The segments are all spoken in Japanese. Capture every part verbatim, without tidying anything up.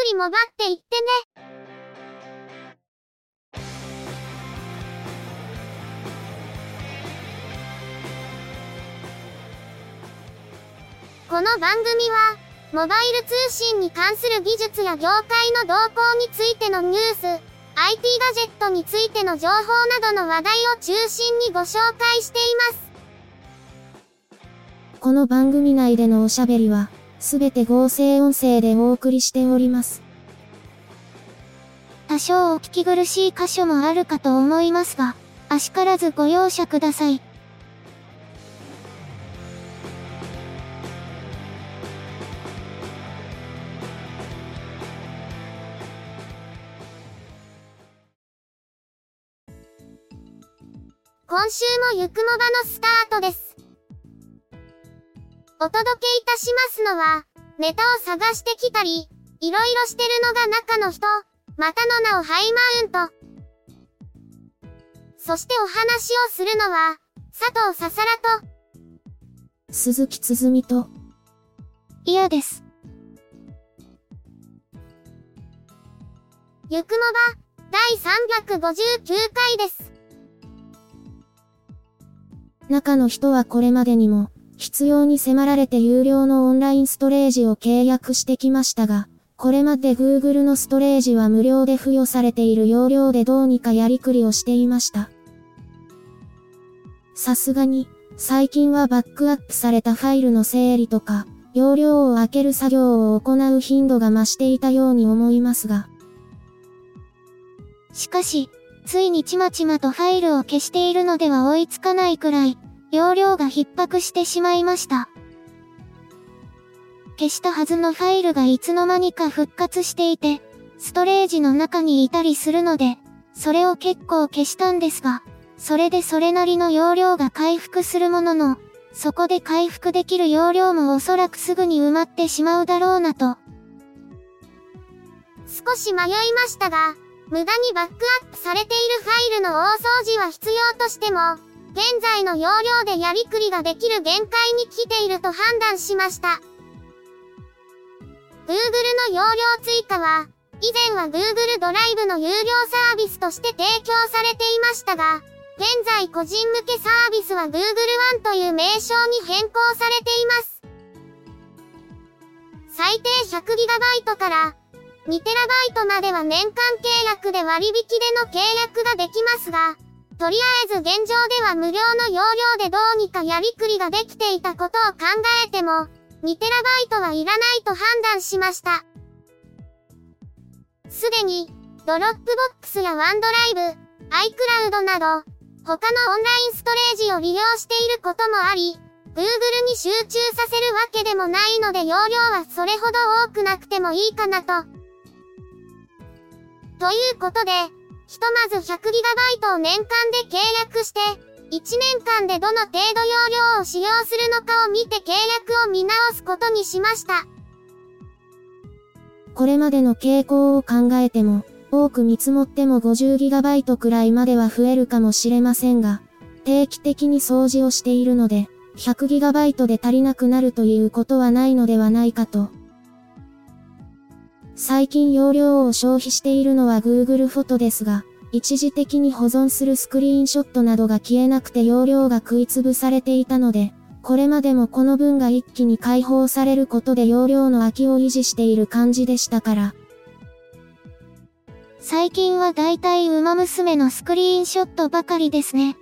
りもばっていってね。この番組は、モバイル通信に関する技術や業界の動向についてのニュース、アイティー ガジェットについての情報などの話題を中心にご紹介しています。 この番組内でのおしゃべりは、すべて合成音声でお送りしております。 多少お聞き苦しい箇所もあるかと思いますが、あしからずご容赦ください。今週もゆくもばのスタートです。お届けいたしますのは、ネタを探してきたり、いろいろしてるのが中の人、またの名をハイマウント。そしてお話をするのは、佐藤ささらと、 鈴木つづみと、 いやです。ゆくもば、だいさんびゃくごじゅうきゅうかいです。 中の人はこれまでにも、必要に迫られて有料のオンラインストレージを契約してきましたが、これまで Google のストレージは無料で付与されている容量でどうにかやりくりをしていました。さすがに、最近はバックアップされたファイルの整理とか、容量を開ける作業を行う頻度が増していたように思いますが。 しかし、ついにちまちまとファイルを消しているのでは追いつかないくらい、容量が逼迫してしまいました。消したはずのファイルがいつの間にか復活していて、ストレージの中にいたりするので、それを結構消したんですが、それでそれなりの容量が回復するものの、そこで回復できる容量もおそらくすぐに埋まってしまうだろうなと。少し迷いましたが、無駄にバックアップされているファイルの大掃除は必要としても、現在の容量でやりくりができる限界に来ていると判断しました。Google の容量追加は、以前は Google ドライブの有料サービスとして提供されていましたが、現在個人向けサービスは Google One という名称に変更されています。最低 ひゃくギガバイト からにテラバイトまでは年間契約で割引での契約ができますが、とりあえず現状では無料の容量でどうにかやりくりができていたことを考えても、にテラバイトはいらないと判断しました。すでに、ドロップボックスやワンドライブ、iCloud など、他のオンラインストレージを利用していることもあり、Google に集中させるわけでもないので容量はそれほど多くなくてもいいかなと。ということで、ひとまず ひゃくギガバイト を年間で契約して、いちねんかんでどの程度容量を使用するのかを見て契約を見直すことにしました。 これまでの傾向を考えても、多く見積もっても ごじゅうギガバイト くらいまでは増えるかもしれませんが、定期的に掃除をしているので、ひゃくギガバイト で足りなくなるということはないのではないかと。最近容量を消費しているのは Google フォトですが、一時的に保存するスクリーンショットなどが消えなくて容量が食いつぶされていたので、これまでもこの分が一気に解放されることで容量の空きを維持している感じでしたから。 最近はだいたいウマ娘のスクリーンショットばかりですね。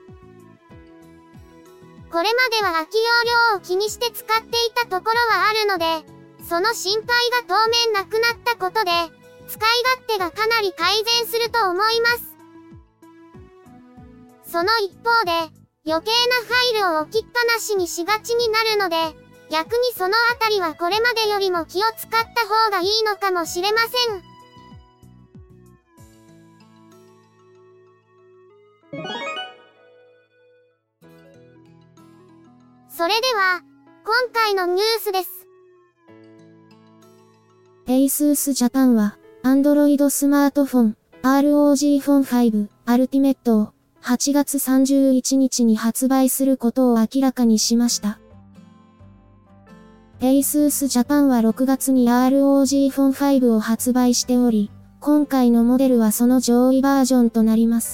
これまでは空き容量を気にして使っていたところはあるので、その心配が当面なくなったことで、使い勝手がかなり改善すると思います。その一方で、余計なファイルを置きっぱなしにしがちになるので、逆にそのあたりはこれまでよりも気を使った方がいいのかもしれません。それでは、今回のニュースです。 ASUS Japan は、Android スマートフォン、アールオージー フォンファイブ Ultimate をはちがつさんじゅういちにちに発売することを明らかにしました。 ASUS Japan はろくがつに アールオージー フォンファイブを発売しており、今回のモデルはその上位バージョンとなります。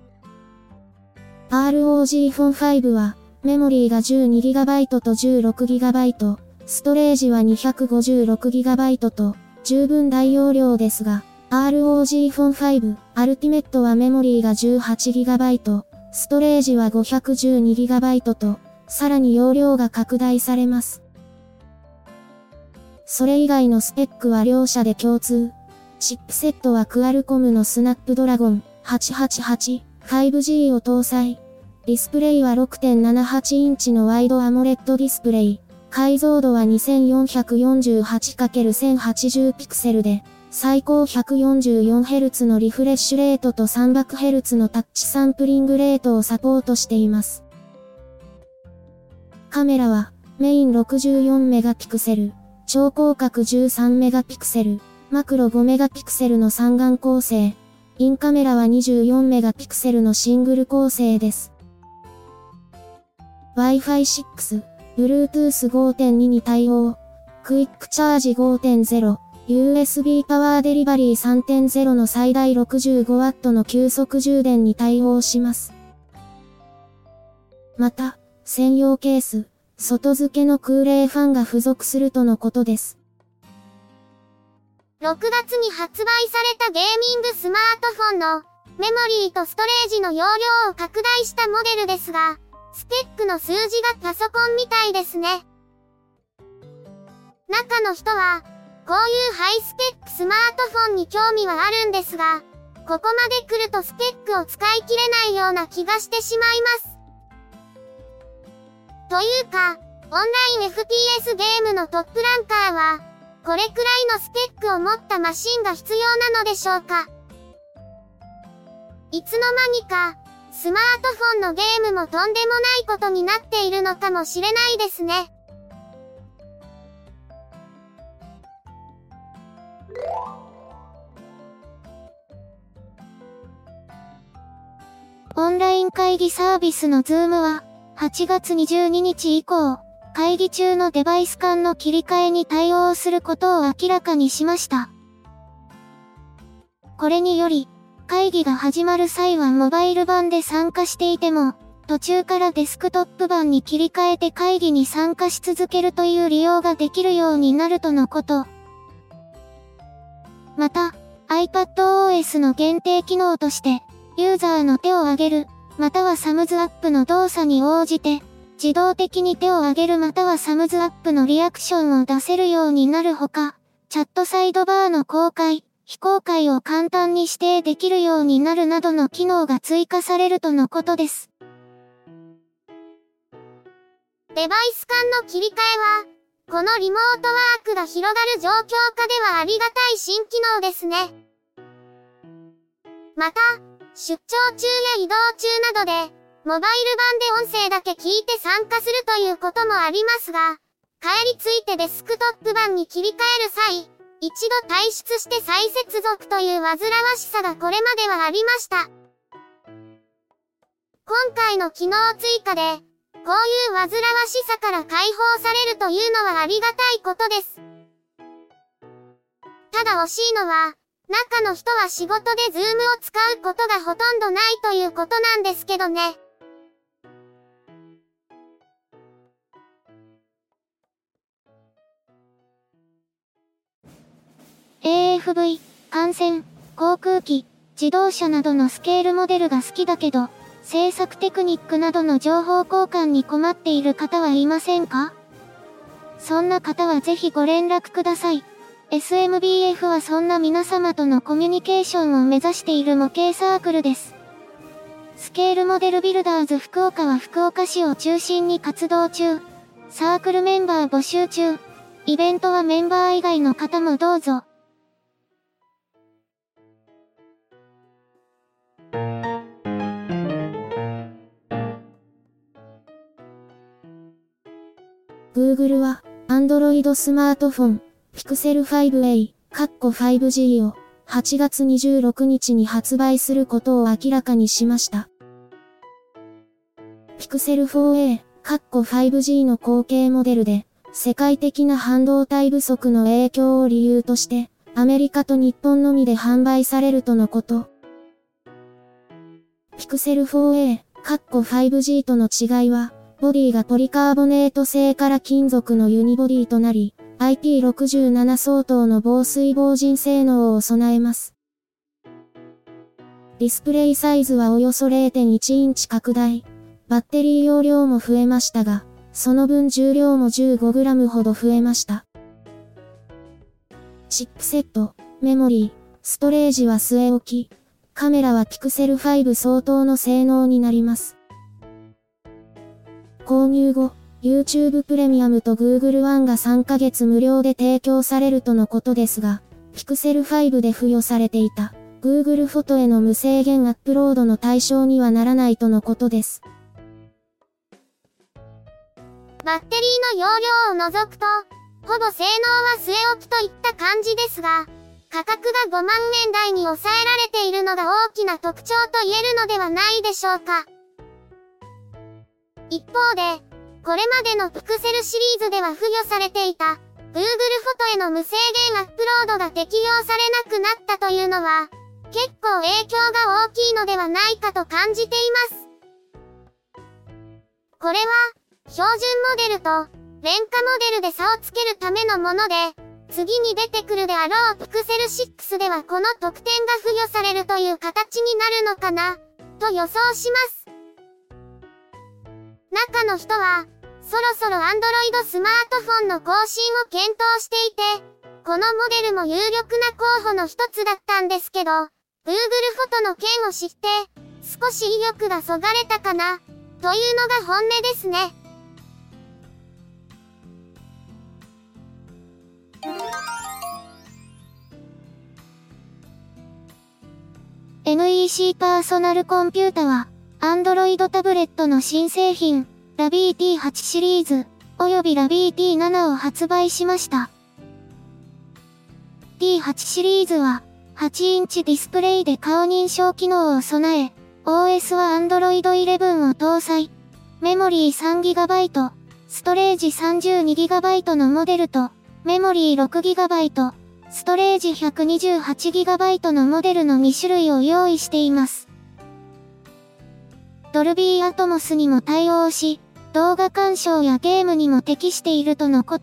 アールオージー フォンファイブは、メモリーが じゅうにギガバイト と じゅうろくギガバイト、ストレージは にひゃくごじゅうろくギガバイト と、十分大容量ですが、アールオージー フォンファイブ Ultimate はメモリーが じゅうはちギガバイト、ストレージは ごひゃくじゅうにギガバイト と、さらに容量が拡大されます。それ以外のスペックは両社で共通。チップセットはクアルコムのスナップドラゴンはちはちはち、ファイブジー を搭載。ディスプレイは ろくてんななはち インチのワイドアモレッドディスプレイ。解像度は にせんよんひゃくよんじゅうはちかけるせんはちじゅう ピクセルで、最高 ひゃくよんじゅうよんヘルツ のリフレッシュレートと さんびゃくヘルツ のタッチサンプリングレートをサポートしています。カメラは、メインろくじゅうよんメガピクセル、超広角じゅうさんメガピクセル、マクロごメガピクセルの三眼構成。インカメラはにじゅうよんメガピクセルのシングル構成です。ワイファイシックス、ブルートゥースごてんに に対応。クイックチャージ ごてんゼロ、ユーエスビー パワーデリバリー さんてんゼロ の最大 ろくじゅうごワット の急速充電に対応します。また、専用ケース、外付けの空冷ファンが付属するとのことです。 ろくがつに発売されたゲーミングスマートフォンのメモリーとストレージの容量を拡大したモデルですが、スペックの数字がパソコンみたいですね。中の人は、こういうハイスペックスマートフォンに興味はあるんですが、ここまで来るとスペックを使い切れないような気がしてしまいます。というか、オンライン エフピーエス ゲームのトップランカーは、これくらいのスペックを持ったマシンが必要なのでしょうか。いつの間にか、スマートフォンのゲームもとんでもないことになっているのかもしれないですね。 オンライン会議サービスの Zoom は、はちがつにじゅうににち以降、会議中のデバイス間の切り替えに対応することを明らかにしました。これにより、会議が始まる際はモバイル版で参加していても、途中からデスクトップ版に切り替えて会議に参加し続けるという利用ができるようになるとのこと。また、iPadOS の限定機能として、ユーザーの手を挙げる、またはサムズアップの動作に応じて、自動的に手を挙げるまたはサムズアップのリアクションを出せるようになるほか、チャットサイドバーの公開、非公開を簡単に指定できるようになるなどの機能が追加されるとのことです。 デバイス間の切り替えは、このリモートワークが広がる状況下ではありがたい新機能ですね。また、出張中や移動中などで、モバイル版で音声だけ聞いて参加するということもありますが、帰り着いてデスクトップ版に切り替える際、一度退出して再接続という煩わしさがこれまではありました。今回の機能追加で、こういう煩わしさから解放されるというのはありがたいことです。ただ惜しいのは、中の人は仕事でズームを使うことがほとんどないということなんですけどね。 エーエフブイ、艦船、航空機、自動車などのスケールモデルが好きだけど、制作テクニックなどの情報交換に困っている方はいませんか？そんな方はぜひご連絡ください。エスエムビーエフ はそんな皆様とのコミュニケーションを目指している模型サークルです。スケールモデルビルダーズ福岡は福岡市を中心に活動中。サークルメンバー募集中。イベントはメンバー以外の方もどうぞ。 Google は、Android スマートフォン、Pixel ファイブエー、ファイブジー を、はちがつにじゅうろくにちに発売することを明らかにしました。Pixel フォーエー、ファイブジー の後継モデルで、 世界的な半導体不足の影響を理由として、アメリカと日本のみで販売されるとのこと。ピクセル フォーエー、ファイブジー との違いは、ボディがポリカーボネート製から金属のユニボディとなり、アイピーろくじゅうなな 相当の防水防塵性能を備えます。ディスプレイサイズはおよそ れいてんいち インチ拡大。バッテリー容量も増えましたが、その分重量も じゅうごグラム ほど増えました。チップセット、メモリー、ストレージは据え置き、カメラはピクセルファイブ相当の性能になります。購入後、YouTube プレミアムと Google One がさんかげつ無料で提供されるとのことですが、ピクセルファイブで付与されていた Google フォトへの無制限アップロードの対象にはならないとのことです。 バッテリーの容量を除くと、ほぼ性能は据え置きといった感じですが、価格がごまんえん台に抑えられているのが大きな特徴と言えるのではないでしょうか。一方で、これまでのピクセルシリーズでは付与されていた Google フォトへの無制限アップロードが適用されなくなったというのは、結構影響が大きいのではないかと感じています。これは、標準モデルと廉価モデルで差をつけるためのもので、次に出てくるであろうピクセルシックスではこの特典が付与されるという形になるのかな、と予想します。中の人は、そろそろ Android スマートフォンの更新を検討していて、このモデルも有力な候補の一つだったんですけど、Google フォトの件を知って、少し意欲がそがれたかな、というのが本音ですね。 エヌイーシー パーソナルコンピュータは、Android タブレットの新製品、ラビー ティーエイト シリーズ、およびラビー ティーセブン を発売しました。ティーエイト シリーズは、はちインチディスプレイで顔認証機能を備え、オーエス は Android イレブンを搭載。メモリー さんギガバイト、ストレージ さんじゅうにギガバイト のモデルと、メモリー ろくギガバイト、ストレージ ひゃくにじゅうはちギガバイト のモデルのに種類を用意しています。ドルビーアトモスにも対応し、動画鑑賞やゲームにも適しているとのこと。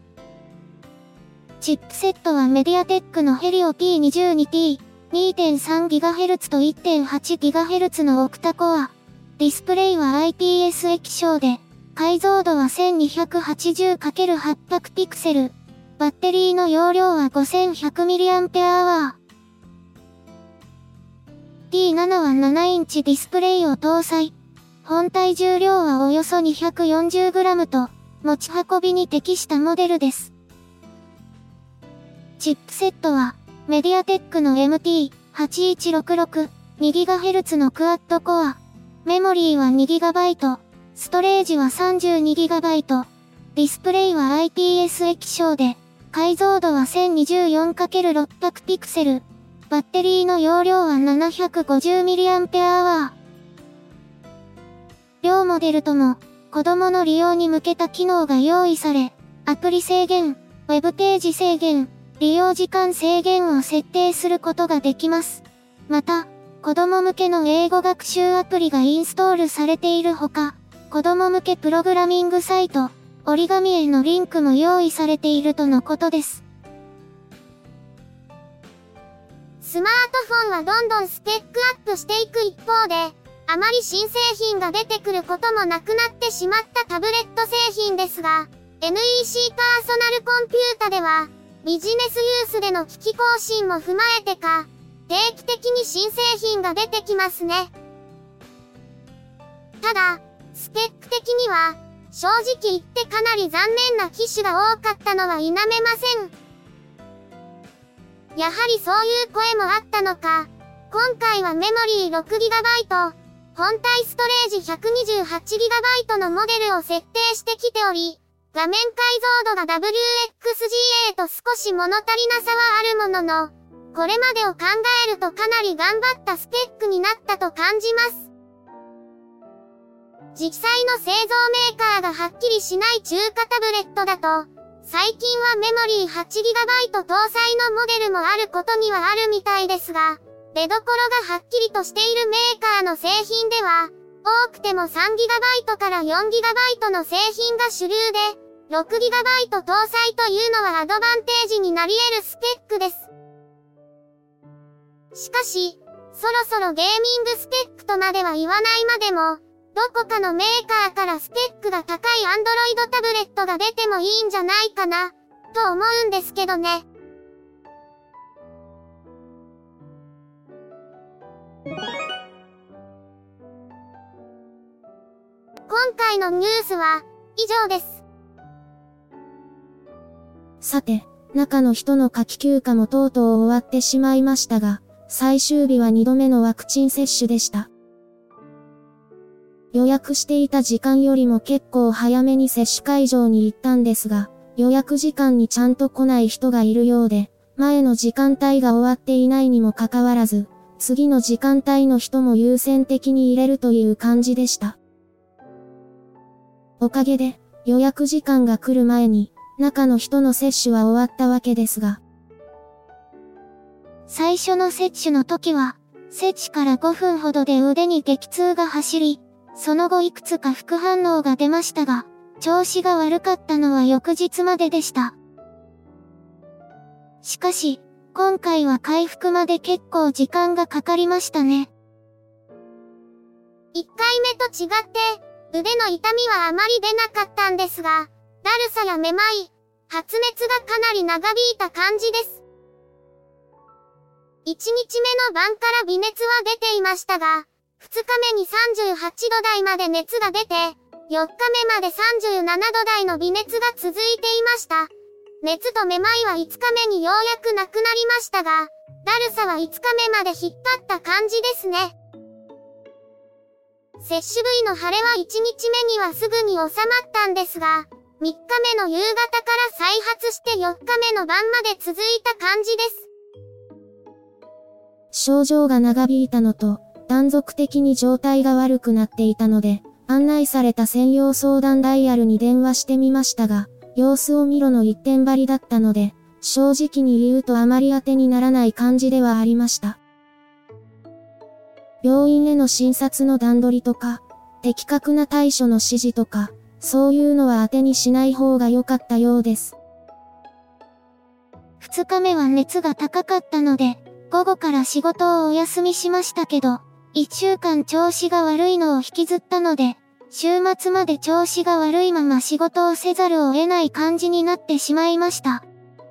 チップセットはメディアテックのヘリオ ピーにじゅうにティー、にてんさんギガヘルツ と いってんはちギガヘルツ のオクタコア。ディスプレイは アイピーエス 液晶で、解像度は せんにひゃくはちじゅうかけるはっぴゃく ピクセル。バッテリーの容量は ごせんひゃくミリアンペアアワー。ティーセブン はななインチディスプレイを搭載。本体重量はおよそ にひゃくよんじゅうグラム と、持ち運びに適したモデルです。チップセットは、メディアテックの エムティーはちいちろくろく、にギガヘルツ のクアッドコア。メモリーは にギガバイト、ストレージは さんじゅうにギガバイト。ディスプレイは アイピーエス 液晶で、解像度は せんにじゅうよんかけるろっぴゃく ピクセル。バッテリーの容量は ななひゃくごじゅうミリアンペアアワー。両モデルとも、子供の利用に向けた機能が用意され、アプリ制限、ウェブページ制限、利用時間制限を設定することができます。また、子供向けの英語学習アプリがインストールされているほか、子供向けプログラミングサイト、折り紙へのリンクも用意されているとのことです。 スマートフォンはどんどんスペックアップしていく一方で、あまり新製品が出てくることもなくなってしまったタブレット製品ですが、エヌイーシー パーソナルコンピュータでは、ビジネスユースでの機器更新も踏まえてか、定期的に新製品が出てきますね。ただ、スペック的には、正直言ってかなり残念な機種が多かったのは否めません。やはりそういう声もあったのか、今回はメモリー ろくギガバイト、本体ストレージ ひゃくにじゅうはちギガバイト のモデルを設定してきており、画面解像度が ダブリューエックスジーエー と少し物足りなさはあるものの、これまでを考えるとかなり頑張ったスペックになったと感じます。 実際の製造メーカーがはっきりしない中華タブレットだと、最近はメモリー はちギガバイト 搭載のモデルもあることにはあるみたいですが、出どころがはっきりとしているメーカーの製品では、多くても さんギガバイト から よんギガバイト の製品が主流で、ろくギガバイト 搭載というのはアドバンテージになり得るスペックです。しかし、そろそろゲーミングスペックとまでは言わないまでも、どこかのメーカーからスペックが高い Android タブレットが出てもいいんじゃないかな、と思うんですけどね。今回のニュースは以上です。 さて、中の人の夏季休暇もとうとう終わってしまいましたが、最終日はにどめのワクチン接種でした。予約していた時間よりも結構早めに接種会場に行ったんですが、予約時間にちゃんと来ない人がいるようで、前の時間帯が終わっていないにもかかわらず、次の時間帯の人も優先的に入れるという感じでした。おかげで、予約時間が来る前に、中の人の接種は終わったわけですが。 最初の接種の時は、接種からごふんほどで腕に激痛が走り、その後いくつか副反応が出ましたが、調子が悪かったのは翌日まででした。しかし、今回は回復まで結構時間がかかりましたね。 いっかいめと違って、腕の痛みはあまり出なかったんですが、だるさやめまい、発熱がかなり長引いた感じです。いちにちめの晩から微熱は出ていましたが、ふつかめにさんじゅうはちど台まで熱が出て、よっかめまでさんじゅうななど台の微熱が続いていました。熱とめまいはいつかめにようやくなくなりましたが、だるさはいつかめまで引っ張った感じですね。接種部位の腫れはいちにちめにはすぐに収まったんですが、みっかめの夕方から再発してよっかめの晩まで続いた感じです。 症状が長引いたのと、断続的に状態が悪くなっていたので、案内された専用相談ダイヤルに電話してみましたが、様子を見ろの一点張りだったので、正直に言うとあまり当てにならない感じではありました。病院への診察の段取りとか、的確な対処の指示とか、そういうのは当てにしない方が良かったようです。 二日目は熱が高かったので、午後から仕事をお休みしましたけど、一週間調子が悪いのを引きずったので、週末まで調子が悪いまま仕事をせざるを得ない感じになってしまいました。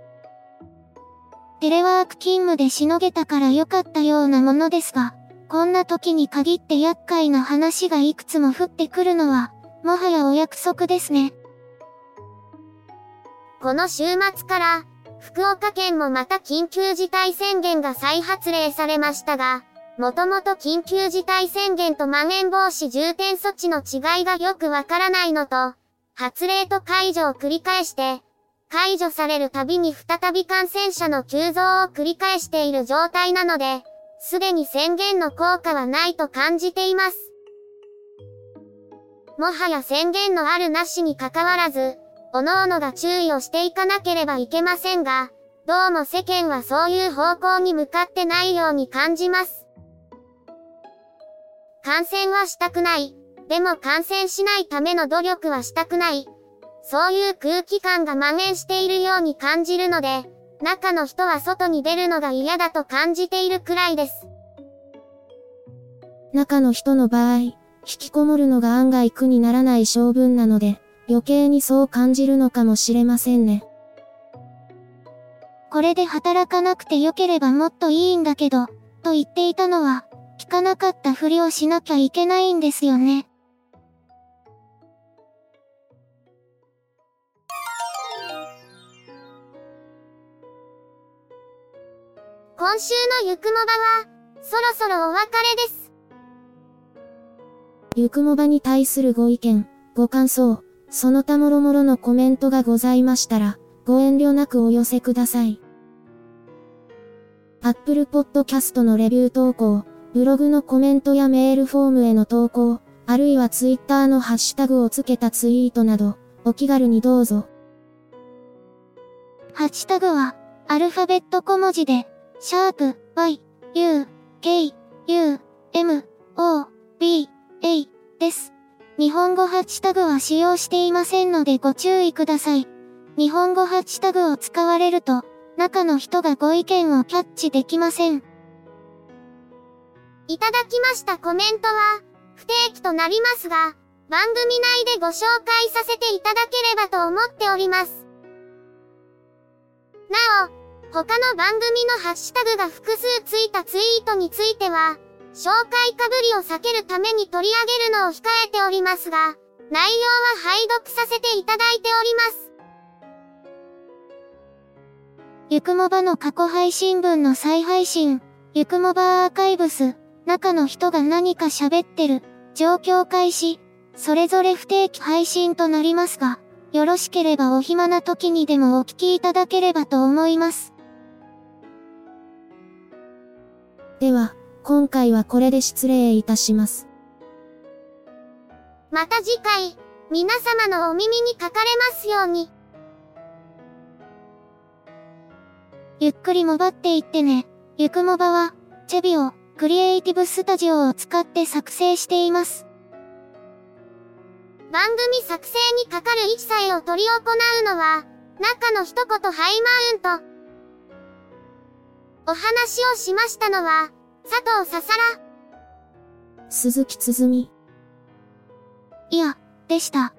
テレワーク勤務でしのげたから良かったようなものですが、こんな時に限って厄介な話がいくつも降ってくるのは、もはやお約束ですね。 この週末から、福岡県もまた緊急事態宣言が再発令されましたが、もともと緊急事態宣言とまん延防止重点措置の違いがよくわからないのと、発令と解除を繰り返して、解除されるたびに再び感染者の急増を繰り返している状態なので、すでに宣言の効果はないと感じています。もはや宣言のあるなしに関わらず、各々が注意をしていかなければいけませんが、どうも世間はそういう方向に向かってないように感じます。感染はしたくない。でも感染しないための努力はしたくない。そういう空気感が蔓延しているように感じるので、中の人は外に出るのが嫌だと感じているくらいです。 中の人の場合、引きこもるのが案外苦にならない性分なので、余計にそう感じるのかもしれませんね。 これで働かなくてよければもっといいんだけど、と言っていたのは、聞かなかったふりをしなきゃいけないんですよね。 今週のゆくもばは、そろそろお別れです。 ゆくもばに対するご意見、ご感想、その他もろもろのコメントがございましたら、ご遠慮なくお寄せください。Apple Podcast のレビュー投稿、ブログのコメントやメールフォームへの投稿、 あるいはツイッターのハッシュタグをつけたツイートなど、お気軽にどうぞ。 ハッシュタグは、アルファベット小文字で、シャープ、y, u, k, u, m, o, b, a です。日本語ハッシュタグは使用していませんのでご注意ください。日本語ハッシュタグを使われると、中の人がご意見をキャッチできません。 いただきましたコメントは、不定期となりますが、番組内でご紹介させていただければと思っております。なお、他の番組のハッシュタグが複数ついたツイートについては、紹介かぶりを避けるために取り上げるのを控えておりますが、内容は拝読させていただいております。 ゆくもばの過去配信分の再配信、ゆくもばアーカイブス、中の人が何か喋ってる、状況開始、それぞれ不定期配信となりますが、よろしければお暇な時にでもお聞きいただければと思います。 では、今回はこれで失礼いたします。 また次回、皆様のお耳にかかれますように。 ゆっくりもばっていってね。ゆくもばは、チェビオ、クリエイティブスタジオを使って作成しています。 番組作成にかかる一切を執り行うのは、中の一言ハイマウント。お話をしましたのは、佐藤ささら、 鈴木つづみ。 いや、でした。